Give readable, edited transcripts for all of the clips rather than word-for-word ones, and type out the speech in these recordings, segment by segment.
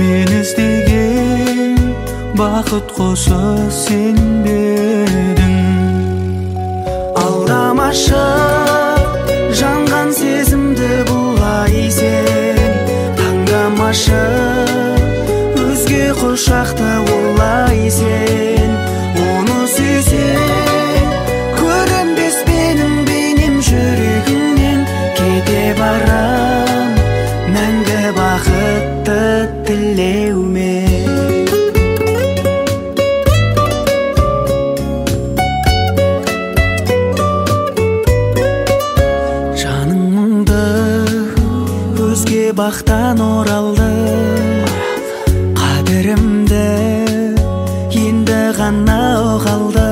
мен іздеген бақыт құсы сен бердің. Алдамашы жанған сезімді бұлай сен, таңдамашы өзге құшақты олай сен. Оны сүйсең көрінбес менің бейнем жүрегіңнен, кете барам мәңгі бақытты тілеумен. Жаның мұңды өзге бақтан оралды, қадірімді енді ғана ұғалды.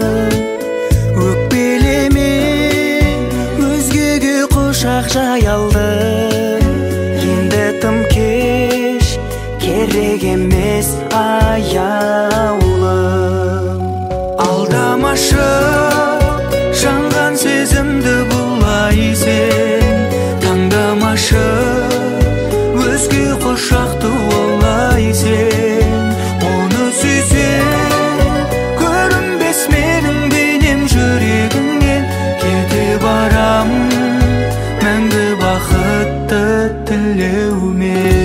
Өкпелеме өзгеге құшақ жайалды, енді тым кеш керек емес аяулым. Алдамашы жанған сезімді бұлай сен, таңдамашы өзге құшақты олай сен. Оны сүйсең көрінбес менің бейнем жүрегіңнен, кете барам мәңгі бақытты тілеумен.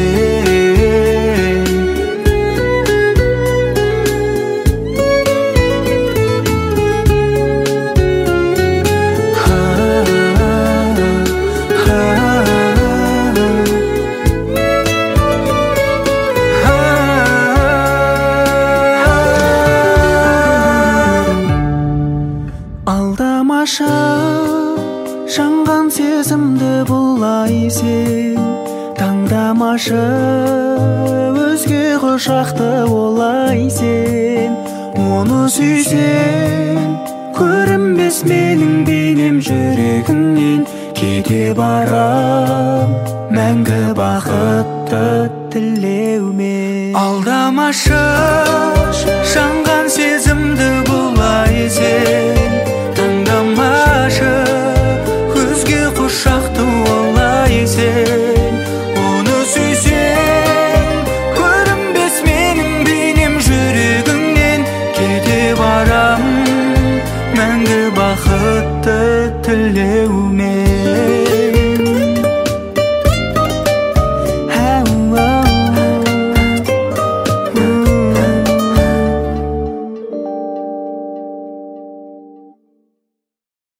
Алдамашы жанған сезімді бұлай сен, таңдамашы өзге құшақты олай сен. Оны сүйсең көрінбес менің бейнем жүрегіңнен, кете барам мәңгі бақытты тілеумен. Алдамашы жанған сезімді бұлай сен,